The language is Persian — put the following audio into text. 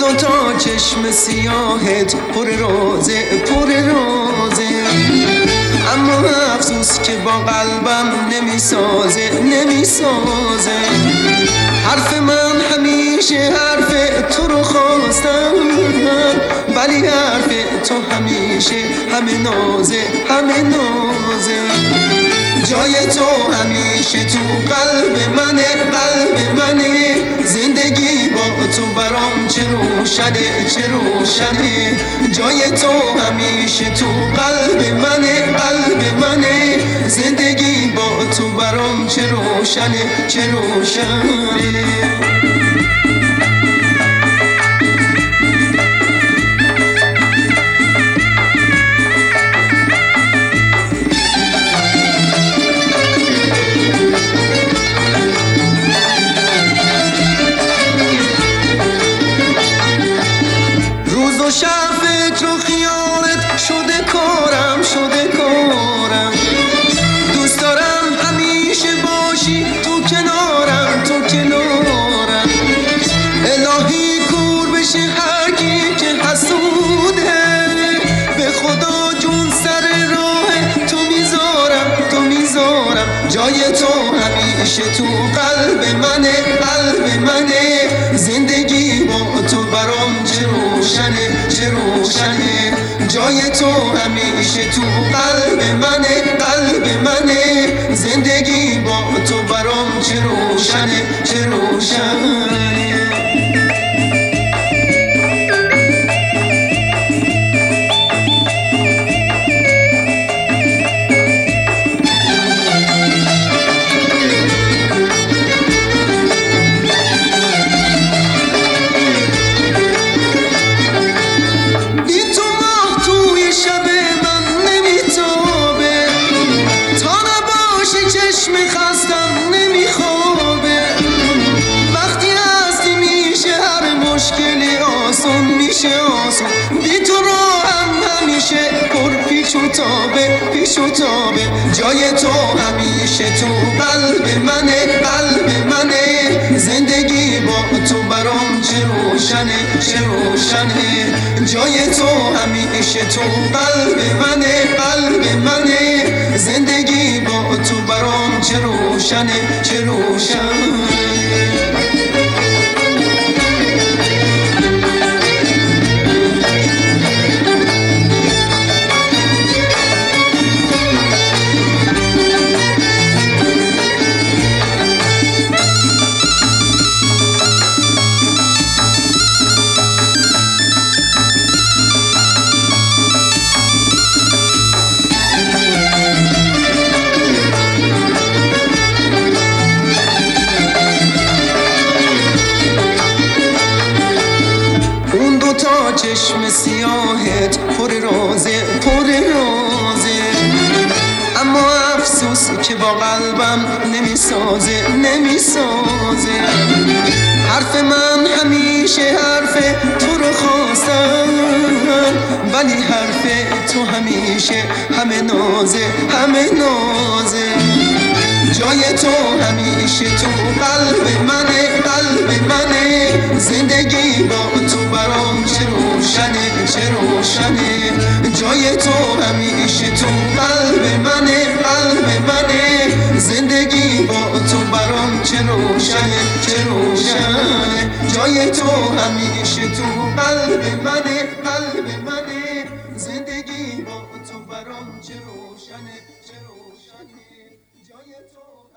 دوتا چشم سیاهت پر رازه پر رازه، اما افسوس که با قلبم نمیسازه نمیسازه. حرف من همیشه حرف تو رو خواستم، ولی حرف تو همیشه همه نازه همه نازه. جای تو همیشه تو قلب منه قلب منه، زندگی با تو برام چه روشنه چه روشنه. جای تو همیشه تو قلب منه قلب منه، زندگی با تو برام چه روشنه چه روشنه. شب فکر و خیالت شده کارم شده کارم، دوست دارم همیشه باشی تو کنارم تو کنارم. الهی کور بشه هر کی که حسوده، به خدا جون سر راه تو میذارم تو میذارم. جای تو همیشه تو قلب منه قلب منه، زندگی با تو برام چه روشنه چه روشنه. جای تو همیشه تو قلب منه قلب منه، زندگی با تو برام چه روشنه چه روشنه. خستم نمیخوابه، وقتی هستی میشه هر مشکلی آسون میشه آسون. بی تو راهم همیشه پر پیچ و تابه پیچ و تابه. جای تو همیشه تو قلب منه قلب منه، زندگی با تو برام چه روشنه چه روشنه. جای تو همیشه تو قلب منه قلب منه، زندگی با تو برام چه روشنه چه روشنه. دوتا چشم سیاهت پر رازه پر رازه، اما افسوس که با قلبم نمیسازه نمیسازه. حرف من همیشه حرف تو رو خواستم، ولی حرف تو همیشه همه نازه همه نازه. جای تو همیشه تو قلب منه قلب منه، زندگی با تو برام چه روشنه چه روشنه. جای تو همیشه تو قلب منه قلب منه، زندگی با تو برام چه روشنه چه روشنه. جای تو همیشه تو قلب منه قلب منه، زندگی با تو برام چه روشنه چه روشنه. جای تو